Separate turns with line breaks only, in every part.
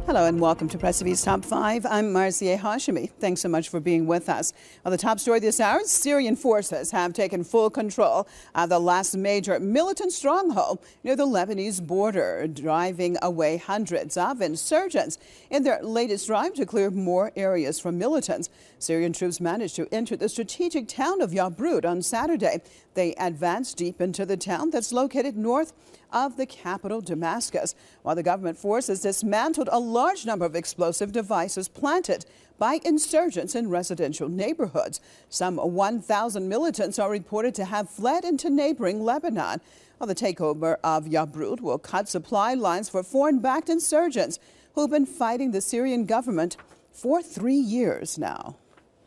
Hello and welcome to Press TV's Top 5. I'm Marzieh Hashemi. Thanks so much for being with us. On the top story this hour, Syrian forces have taken full control of the last major militant stronghold near the Lebanese border, driving away hundreds of insurgents. In their latest drive to clear more areas from militants, Syrian troops managed to enter the strategic town of Yabrud on Saturday. They advanced deep into the town that's located north of the capital, Damascus, while the government forces dismantled a large number of explosive devices planted by insurgents in residential neighborhoods. Some 1,000 militants are reported to have fled into neighboring Lebanon. Well, the takeover of Yabrud will cut supply lines for foreign-backed insurgents who've been fighting the Syrian government for 3 years now.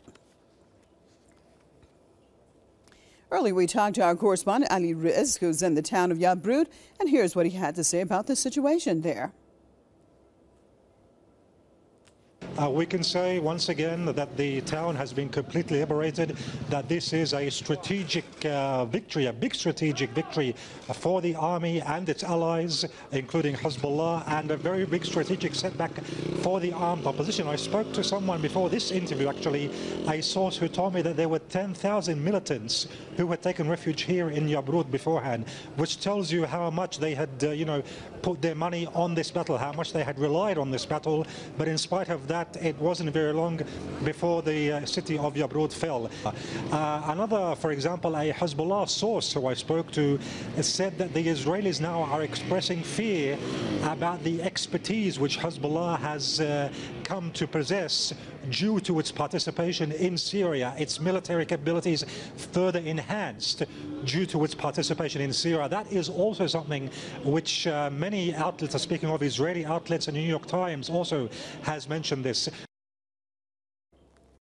Earlier, we talked to our correspondent, Ali Rizk, who's in the town of Yabrud, and here's what he had to say about the situation there.
We can say once again that the town has been completely liberated, that this is a strategic victory, a big strategic victory for the army and its allies, including Hezbollah, and a very big strategic setback for the armed opposition. I spoke to someone before this interview, actually, a source who told me that there were 10,000 militants who had taken refuge here in Yabrud beforehand, which tells you how much they had, put their money on this battle, how much they had relied on this battle. But in spite of that, it wasn't very long before the city of Yabrud fell. Another, for example, a Hezbollah source who I spoke to said that the Israelis now are expressing fear about the expertise which Hezbollah has come to possess due to its participation in Syria, its military capabilities further enhanced due to its participation in Syria. That is also something which many outlets are speaking of. Israeli outlets, and the New York Times also has mentioned this.